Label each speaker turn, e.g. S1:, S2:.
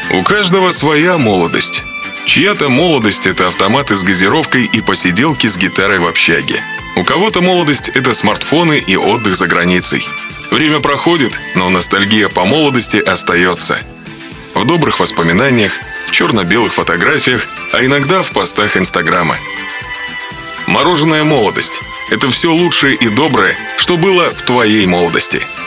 S1: У каждого своя молодость. Чья-то молодость – это автоматы с газировкой и посиделки с гитарой в общаге. У кого-то молодость – это смартфоны и отдых за границей. Время проходит, но ностальгия по молодости остается. В добрых воспоминаниях, в черно-белых фотографиях, а иногда в постах Инстаграма. Мороженая молодость – это все лучшее и доброе, что было в твоей молодости.